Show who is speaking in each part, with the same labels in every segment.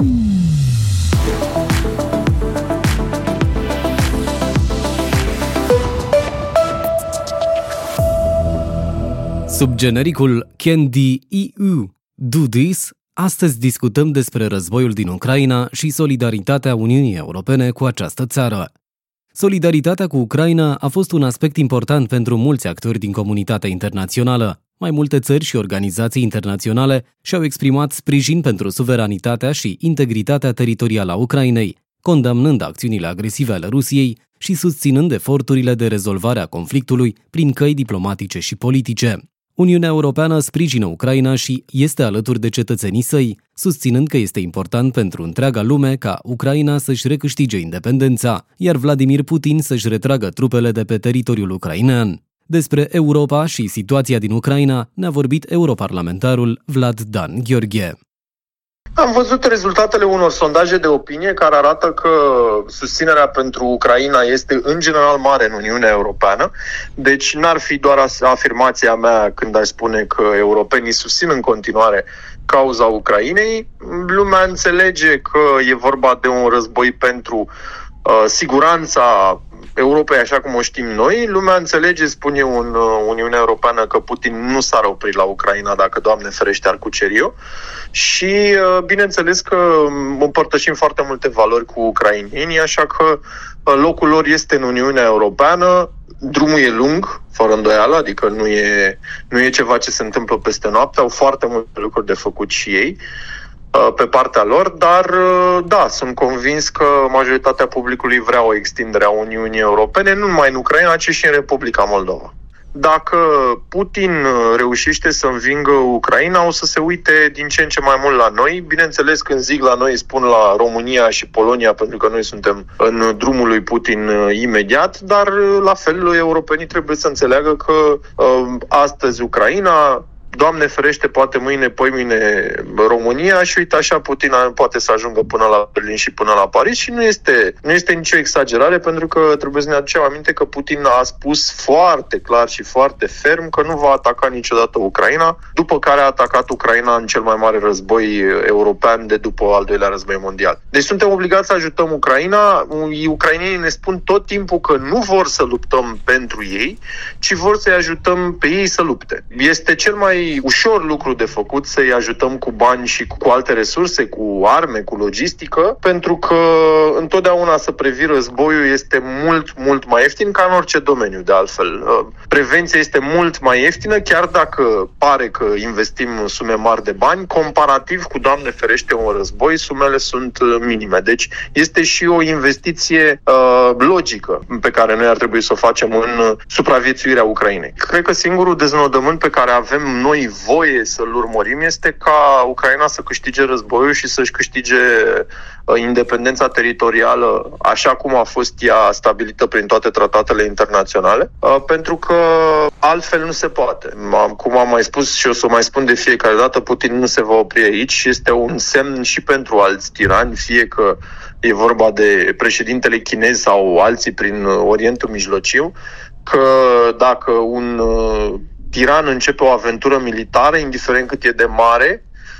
Speaker 1: Sub genericul Can the EU do this? Astăzi discutăm despre războiul din Ucraina și solidaritatea Uniunii Europene cu această țară. Solidaritatea cu Ucraina a fost un aspect important pentru mulți actori din comunitatea internațională. Mai multe țări și organizații internaționale și-au exprimat sprijin pentru suveranitatea și integritatea teritorială a Ucrainei, condamnând acțiunile agresive ale Rusiei și susținând eforturile de rezolvare a conflictului prin căi diplomatice și politice. Uniunea Europeană sprijină Ucraina și este alături de cetățenii săi, susținând că este important pentru întreaga lume ca Ucraina să-și recâștige independența, iar Vladimir Putin să-și retragă trupele de pe teritoriul ucrainean. Despre Europa și situația din Ucraina ne-a vorbit europarlamentarul Vlad Dan Gheorghe.
Speaker 2: Am văzut rezultatele unor sondaje de opinie care arată că susținerea pentru Ucraina este în general mare în Uniunea Europeană. Deci n-ar fi doar afirmația mea când aș spune că europenii susțin în continuare cauza Ucrainei. Lumea înțelege că e vorba de un război pentru siguranța Europei așa cum o știm noi. Lumea înțelege, spune Uniunea Europeană, că Putin nu s-ar opri la Ucraina dacă, Doamne ferește, ar cuceri-o. Și bineînțeles că împărtășim foarte multe valori cu ucrainenii, așa că locul lor este în Uniunea Europeană. Drumul e lung, fără îndoială, adică nu e ceva ce se întâmplă peste noapte, au foarte multe lucruri de făcut și ei pe partea lor, dar da, sunt convins că majoritatea publicului vrea o extindere a Uniunii Europene, nu numai în Ucraina, ci și în Republica Moldova. Dacă Putin reușește să învingă Ucraina, o să se uite din ce în ce mai mult la noi. Bineînțeles, când zic la noi, spun la România și Polonia, pentru că noi suntem în drumul lui Putin imediat, dar la fel europenii trebuie să înțeleagă că astăzi Ucraina, Doamne ferește, poate mâine, poimâine România și uite așa Putin poate să ajungă până la Berlin și până la Paris și nu este nicio exagerare, pentru că trebuie să ne aducem aminte că Putin a spus foarte clar și foarte ferm că nu va ataca niciodată Ucraina, după care a atacat Ucraina în cel mai mare război european de după al doilea război mondial. Deci suntem obligați să ajutăm Ucraina. Ucrainenii ne spun tot timpul că nu vor să luptăm pentru ei, ci vor să-i ajutăm pe ei să lupte. Este cel mai ușor lucru de făcut să-i ajutăm cu bani și cu alte resurse, cu arme, cu logistică, pentru că întotdeauna să previi războiul este mult, mult mai ieftin ca în orice domeniu, de altfel. Prevenția este mult mai ieftină, chiar dacă pare că investim sume mari de bani, comparativ cu, Doamne ferește, un război, sumele sunt minime. Deci este și o investiție logică pe care noi ar trebui să o facem în supraviețuirea Ucrainei. Cred că singurul deznodământ pe care avem noi voie să-l urmărim este ca Ucraina să câștige războiul și să-și câștige independența teritorială așa cum a fost ea stabilită prin toate tratatele internaționale, pentru că altfel nu se poate. Cum am mai spus și o să o mai spun de fiecare dată, Putin nu se va opri aici și este un semn și pentru alți tirani, fie că e vorba de președintele chinez sau alții prin Orientul Mijlociu, că dacă un tiran începe o aventură militară, indiferent cât e de mare,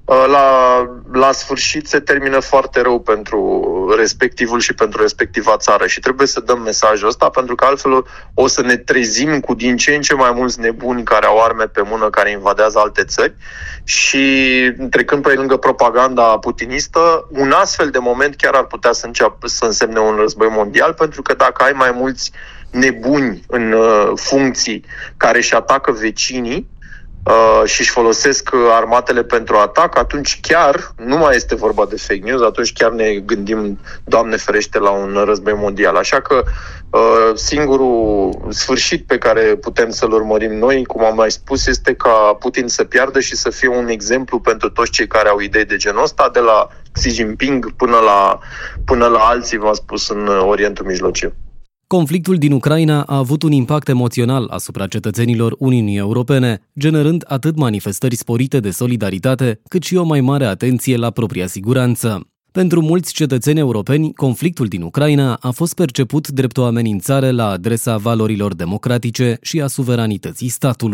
Speaker 2: la sfârșit se termină foarte rău pentru respectivul și pentru respectiva țară și trebuie să dăm mesajul ăsta, pentru că altfel o să ne trezim cu din ce în ce mai mulți nebuni care au arme pe mână, care invadează alte țări și trecând pe lângă propaganda putinistă, un astfel de moment chiar ar putea să însemne un război mondial, pentru că dacă ai mai mulți nebuni în funcții care își atacă vecinii și își folosesc armatele pentru atac, atunci chiar nu mai este vorba de fake news, atunci chiar ne gândim, Doamne ferește, la un război mondial. Așa că singurul sfârșit pe care putem să-l urmărim noi, cum am mai spus, este ca Putin să piardă și să fie un exemplu pentru toți cei care au idei de genul ăsta, de la Xi Jinping până la alții, v-am spus, în Orientul Mijlociu.
Speaker 1: Conflictul din Ucraina a avut un impact emoțional asupra cetățenilor Uniunii Europene, generând atât manifestări sporite de solidaritate, cât și o mai mare atenție la propria siguranță. Pentru mulți cetățeni europeni, conflictul din Ucraina a fost perceput drept o amenințare la adresa valorilor democratice și a suveranității statului.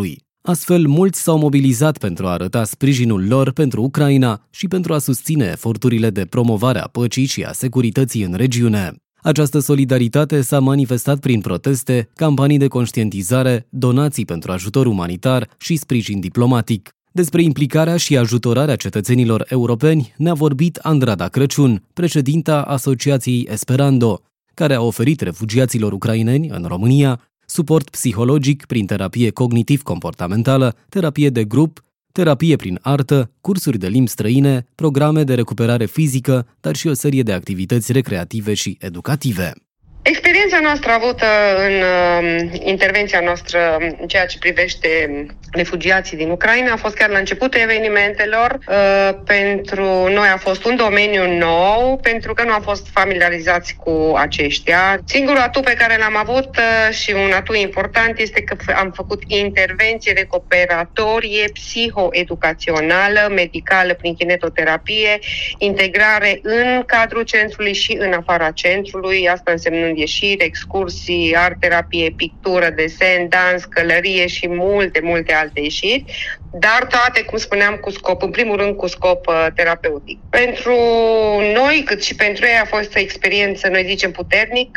Speaker 1: Astfel, mulți s-au mobilizat pentru a arăta sprijinul lor pentru Ucraina și pentru a susține eforturile de promovare a păcii și a securității în regiune. Această solidaritate s-a manifestat prin proteste, campanii de conștientizare, donații pentru ajutor umanitar și sprijin diplomatic. Despre implicarea și ajutorarea cetățenilor europeni ne-a vorbit Andrada Crăciun, președinta Asociației Esperando, care a oferit refugiaților ucraineni în România suport psihologic prin terapie cognitiv-comportamentală, terapie de grup, terapie prin artă, cursuri de limbi străine, programe de recuperare fizică, dar și o serie de activități recreative și educative.
Speaker 3: Experiența noastră avută în intervenția noastră în ceea ce privește refugiații din Ucraina a fost chiar la începutul evenimentelor. Pentru noi a fost un domeniu nou, pentru că nu am fost familiarizați cu aceștia. Singurul atu pe care l-am avut și un atu important este că am făcut intervenție recuperatorie psihoeducațională, medicală prin kinetoterapie, integrare în cadrul centrului și în afara centrului, asta însemnând ieșiri, excursii, art-terapie, pictură, desen, dans, călărie și multe alte ieșiri, dar toate, cum spuneam, cu scop, în primul rând cu scop terapeutic. Pentru noi, cât și pentru ei, a fost o experiență, noi zicem, puternică.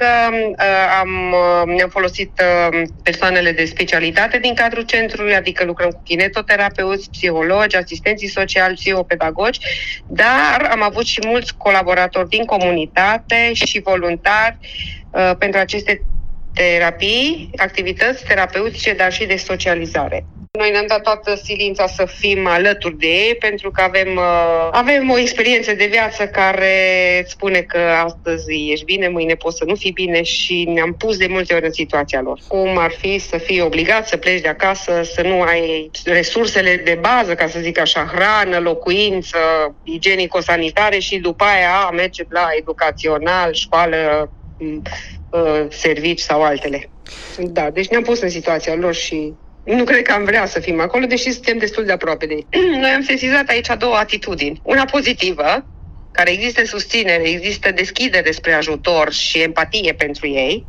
Speaker 3: Ne-am folosit persoanele de specialitate din cadrul centrului, adică lucrăm cu kinetoterapeuți, psihologi, asistenții sociali, psihopedagogi, dar am avut și mulți colaboratori din comunitate și voluntari pentru aceste terapii, activități terapeutice, dar și de socializare. Noi ne-am dat toată silința să fim alături de ei, pentru că avem o experiență de viață care spune că astăzi ești bine, mâine poți să nu fii bine și ne-am pus de multe ori în situația lor. Cum ar fi să fii obligat să pleci de acasă, să nu ai resursele de bază, ca să zic așa, hrană, locuință, igienico-sanitare și după aia merge la educațional, școală, servici sau altele. Da, deci ne-am pus în situația lor și nu cred că am vrea să fim acolo, deși suntem destul de aproape de ei. Noi am sesizat aici două atitudini. Una pozitivă, care există susținere, există deschidere spre ajutor și empatie pentru ei,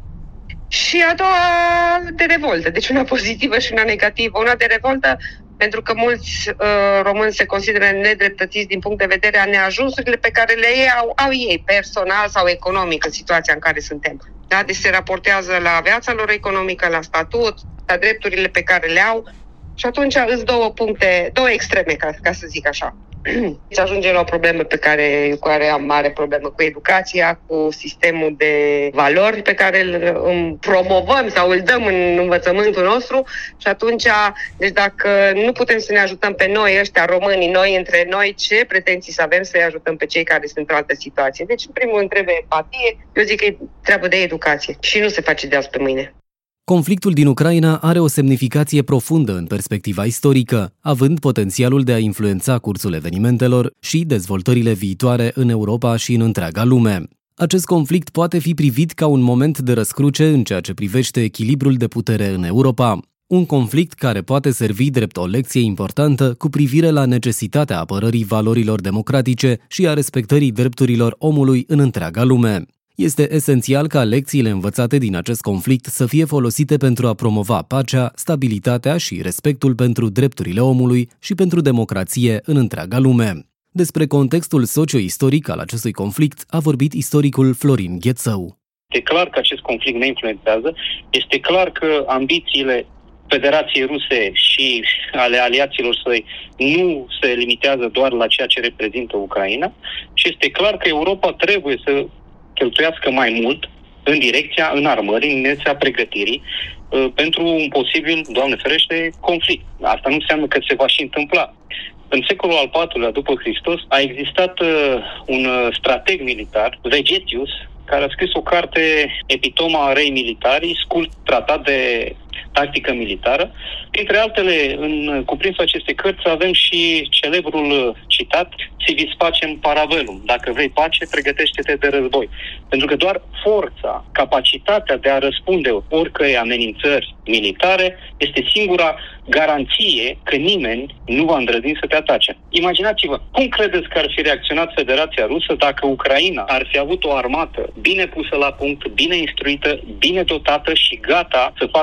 Speaker 3: și a doua de revoltă. Deci una pozitivă și una negativă. Una de revoltă pentru că mulți români se consideră nedreptățiți din punct de vedere a neajunsurile pe care le au ei personal sau economic în situația în care suntem. Da? Deci se raportează la viața lor economică, la statut, la drepturile pe care le au și atunci îți două extreme, ca să zic așa. Și ajungem la o problemă cu care am mare problemă cu educația, cu sistemul de valori pe care îl promovăm sau îl dăm în învățământul nostru și atunci, deci dacă nu putem să ne ajutăm pe noi, ăștia românii, noi între noi, ce pretenții să avem să-i ajutăm pe cei care sunt într-o altă situație? Deci, în primul rând, trebuie empatie, eu zic că e treabă de educație și nu se face de azi pe mâine.
Speaker 1: Conflictul din Ucraina are o semnificație profundă în perspectiva istorică, având potențialul de a influența cursul evenimentelor și dezvoltările viitoare în Europa și în întreaga lume. Acest conflict poate fi privit ca un moment de răscruce în ceea ce privește echilibrul de putere în Europa. Un conflict care poate servi drept o lecție importantă cu privire la necesitatea apărării valorilor democratice și a respectării drepturilor omului în întreaga lume. Este esențial ca lecțiile învățate din acest conflict să fie folosite pentru a promova pacea, stabilitatea și respectul pentru drepturile omului și pentru democrație în întreaga lume. Despre contextul socio-istoric al acestui conflict a vorbit istoricul Florin Ghețău.
Speaker 4: Este clar că acest conflict ne influențează, este clar că ambițiile Federației Ruse și ale aliaților săi nu se limitează doar la ceea ce reprezintă Ucraina și este clar că Europa trebuie să cheltuiască mai mult în direcția înarmării, în direcția pregătirii pentru un posibil, Doamne ferește, conflict. Asta nu înseamnă că se va și întâmpla. În secolul al IV-lea după Hristos a existat un strateg militar, Vegetius, care a scris o carte, Epitoma Rei Militari, scurt tratat de tactică militară. Printre altele, în cuprinsul acestei cărți avem și celebrul citat Si vis pacem parabellum. Dacă vrei pace, pregătește-te de război. Pentru că doar forța, capacitatea de a răspunde oricărei amenințări militare este singura garanție că nimeni nu va îndrăzni să te atace. Imaginați-vă, cum credeți că ar fi reacționat Federația Rusă dacă Ucraina ar fi avut o armată bine pusă la punct, bine instruită, bine dotată și gata să facă totul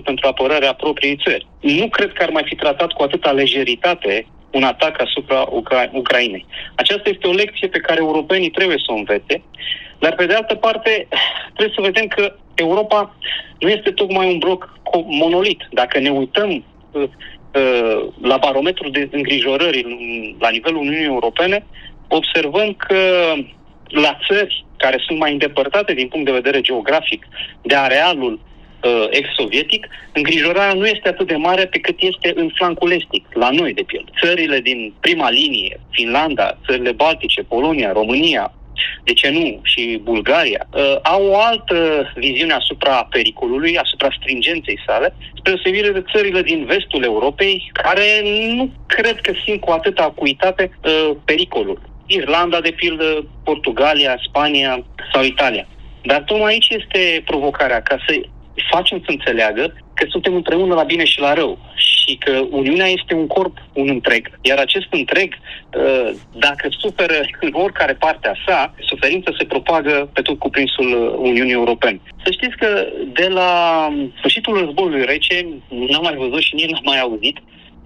Speaker 4: pentru apărarea propriei țări. Nu cred că ar mai fi tratat cu atâta lejeritate un atac asupra Ucrainei. Aceasta este o lecție pe care europenii trebuie să o învețe, dar pe de altă parte trebuie să vedem că Europa nu este tocmai un bloc monolit. Dacă ne uităm la barometrul de îngrijorări la nivelul Uniunii Europene, observăm că la țări care sunt mai îndepărtate din punct de vedere geografic de arealul ex-sovietic, îngrijorarea nu este atât de mare pe cât este în flancul estic, la noi de pildă. Țările din prima linie, Finlanda, țările Baltice, Polonia, România, de ce nu, și Bulgaria, au o altă viziune asupra pericolului, asupra stringenței sale, spre deosebire de țările din vestul Europei, care nu cred că simt cu atâta acuitate pericolul. Irlanda, de pildă, Portugalia, Spania sau Italia. Dar tocmai aici este provocarea, ca să facem să înțeleagă că suntem împreună la bine și la rău și că Uniunea este un corp, un întreg. Iar acest întreg, dacă suferă în oricare parte a sa, suferința se propagă pe tot cuprinsul Uniunii Europene. Să știți că de la sfârșitul războiului rece, n-am mai văzut și nici n-am mai auzit,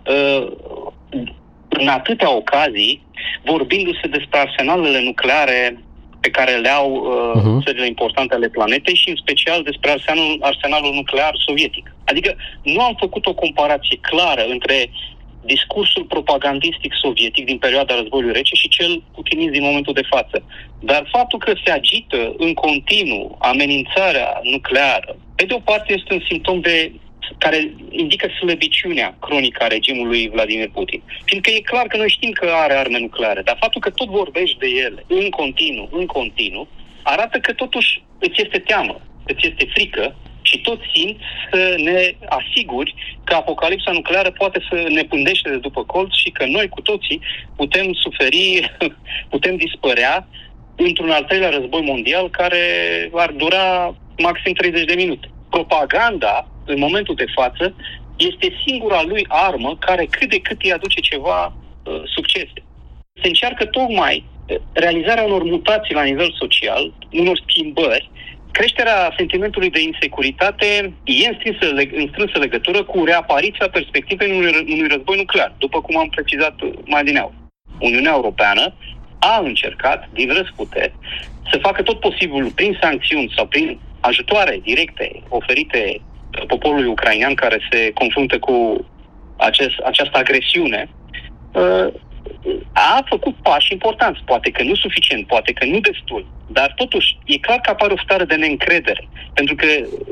Speaker 4: în atâtea ocazii, vorbindu-se despre arsenalele nucleare pe care le au țările importante ale planetei și în special despre arsenalul nuclear sovietic. Adică nu am făcut o comparație clară între discursul propagandistic sovietic din perioada războiului rece și cel utilizat din momentul de față. Dar faptul că se agită în continuu amenințarea nucleară, pe de o parte este un simptom care indică slăbiciunea cronică a regimului Vladimir Putin. Fiindcă e clar că noi știm că are arme nucleare, dar faptul că tot vorbești de ele în continuu, arată că totuși îți este teamă, îți este frică și tot simți să ne asiguri că apocalipsa nucleară poate să ne pândește de după colț și că noi cu toții putem suferi, putem dispărea într-un al treilea război mondial care ar dura maxim 30 de minute. Propaganda, în momentul de față, este singura lui armă care cât de cât îi aduce ceva succese. Se încearcă tocmai realizarea unor mutații la nivel social, unor schimbări. Creșterea sentimentului de insecuritate e în strânsă legătură cu reapariția perspectivei unui război nuclear, după cum am precizat mai adineauri. Uniunea Europeană a încercat, din răsputeri, să facă tot posibilul prin sancțiuni sau prin ajutoare directe oferite poporului ucrainean care se confruntă cu această agresiune, a făcut pași importanți, poate că nu suficient, poate că nu destul, dar totuși e clar că apare o stare de neîncredere, pentru că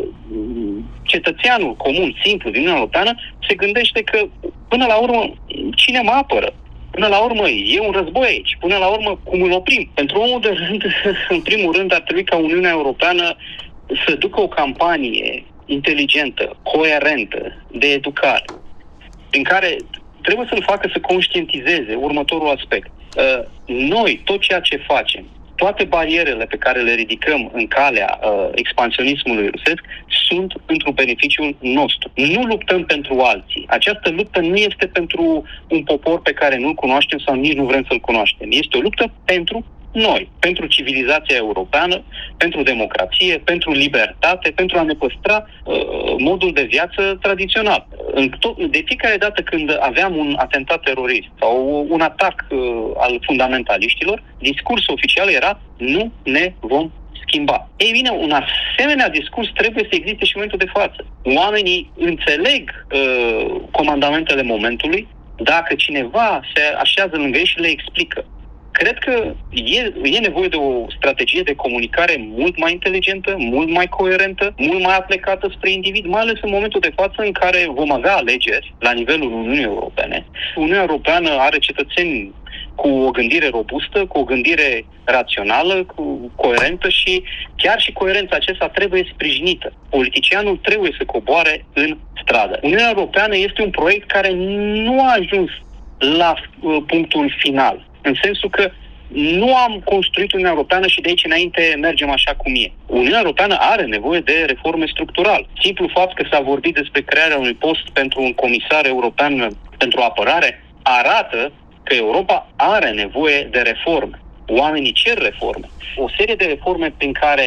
Speaker 4: cetățeanul comun, simplu, din Uniunea Europeană se gândește că până la urmă cine mă apără? Până la urmă e un război aici, până la urmă cum îl oprim? Pentru omul de rând, în primul rând, ar trebui ca Uniunea Europeană să ducă o campanie inteligentă, coerentă, de educare, în care trebuie să-l facă să conștientizeze următorul aspect. Noi, tot ceea ce facem, toate barierele pe care le ridicăm în calea expansionismului rusesc sunt pentru beneficiul nostru. Nu luptăm pentru alții. Această luptă nu este pentru un popor pe care nu-l cunoaștem sau nici nu vrem să-l cunoaștem. Este o luptă pentru noi, pentru civilizația europeană, pentru democrație, pentru libertate, pentru a ne păstra modul de viață tradițional. De fiecare dată când aveam un atentat terorist sau un atac al fundamentaliștilor, discursul oficial era: nu ne vom schimba. Ei bine, un asemenea discurs trebuie să existe și în momentul de față. Oamenii înțeleg comandamentele momentului dacă cineva se așează lângă ei și le explică. Cred că e nevoie de o strategie de comunicare mult mai inteligentă, mult mai coerentă, mult mai aplicată spre individ, mai ales în momentul de față în care vom avea alegeri la nivelul Uniunii Europene. Uniunea Europeană are cetățeni cu o gândire robustă, cu o gândire rațională, coerentă și chiar și coerența aceasta trebuie sprijinită. Politicianul trebuie să coboare în stradă. Uniunea Europeană este un proiect care nu a ajuns la punctul final, în sensul că nu am construit Uniunea Europeană și de aici înainte mergem așa cum e. Uniunea Europeană are nevoie de reforme structurale. Simplu fapt că s-a vorbit despre crearea unui post pentru un comisar european pentru apărare arată că Europa are nevoie de reforme. Oamenii cer reforme. O serie de reforme prin care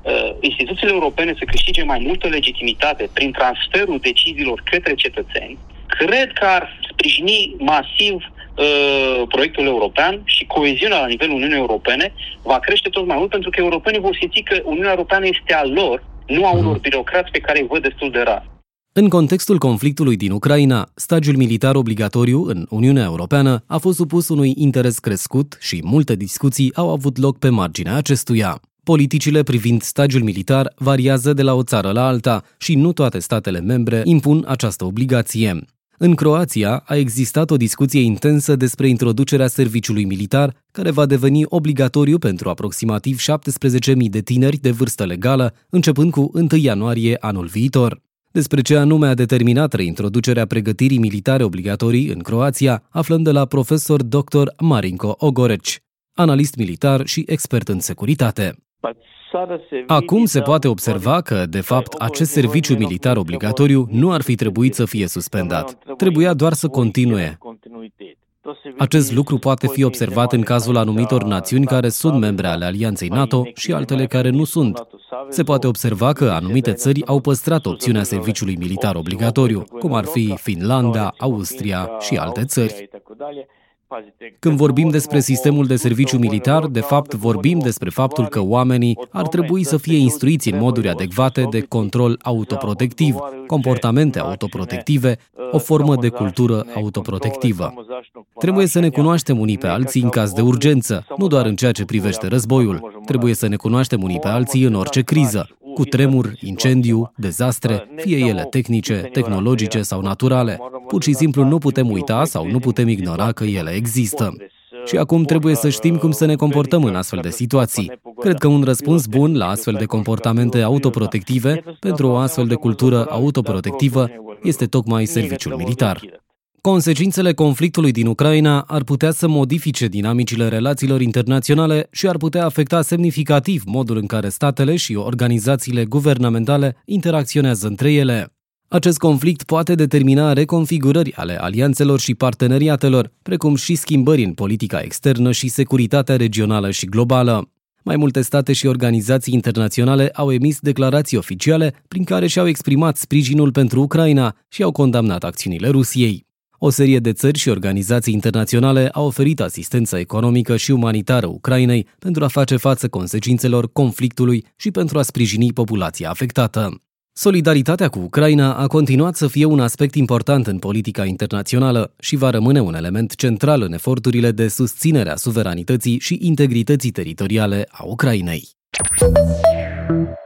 Speaker 4: instituțiile europene să câștige mai multă legitimitate prin transferul deciziilor către cetățeni, cred că ar sprijini masiv proiectul european și coeziunea la nivelul Uniunii Europene va crește tot mai mult, pentru că europenii vor simți că Uniunea Europeană este a lor, nu a unor birocrați pe care îi văd destul de rar.
Speaker 1: În contextul conflictului din Ucraina, stagiul militar obligatoriu în Uniunea Europeană a fost supus unui interes crescut și multe discuții au avut loc pe marginea acestuia. Politicile privind stagiul militar variază de la o țară la alta și nu toate statele membre impun această obligație. În Croația a existat o discuție intensă despre introducerea serviciului militar, care va deveni obligatoriu pentru aproximativ 17.000 de tineri de vârstă legală, începând cu 1 ianuarie anul viitor. Despre ce anume a determinat reintroducerea pregătirii militare obligatorii în Croația, aflăm de la profesor dr. Marinko Ogoreci, analist militar și expert în securitate. Acum se poate observa că, de fapt, acest serviciu militar obligatoriu nu ar fi trebuit să fie suspendat. Trebuia doar să continue. Acest lucru poate fi observat în cazul anumitor națiuni care sunt membre ale Alianței NATO și altele care nu sunt. Se poate observa că anumite țări au păstrat opțiunea serviciului militar obligatoriu, cum ar fi Finlanda, Austria și alte țări. Când vorbim despre sistemul de serviciu militar, de fapt vorbim despre faptul că oamenii ar trebui să fie instruiți în moduri adecvate de control autoprotectiv, comportamente autoprotective, o formă de cultură autoprotectivă. Trebuie să ne cunoaștem unii pe alții în caz de urgență, nu doar în ceea ce privește războiul. Trebuie să ne cunoaștem unii pe alții în orice criză, cu tremur, incendiu, dezastre, fie ele tehnice, tehnologice sau naturale. Pur și simplu nu putem uita sau nu putem ignora că ele există. Și acum trebuie să știm cum să ne comportăm în astfel de situații. Cred că un răspuns bun la astfel de comportamente autoprotective, pentru o astfel de cultură autoprotectivă, este tocmai serviciul militar. Consecințele conflictului din Ucraina ar putea să modifice dinamicile relațiilor internaționale și ar putea afecta semnificativ modul în care statele și organizațiile guvernamentale interacționează între ele. Acest conflict poate determina reconfigurări ale alianțelor și parteneriatelor, precum și schimbări în politica externă și securitatea regională și globală. Mai multe state și organizații internaționale au emis declarații oficiale prin care și-au exprimat sprijinul pentru Ucraina și au condamnat acțiunile Rusiei. O serie de țări și organizații internaționale au oferit asistență economică și umanitară Ucrainei pentru a face față consecințelor conflictului și pentru a sprijini populația afectată. Solidaritatea cu Ucraina a continuat să fie un aspect important în politica internațională și va rămâne un element central în eforturile de susținere a suveranității și integrității teritoriale a Ucrainei.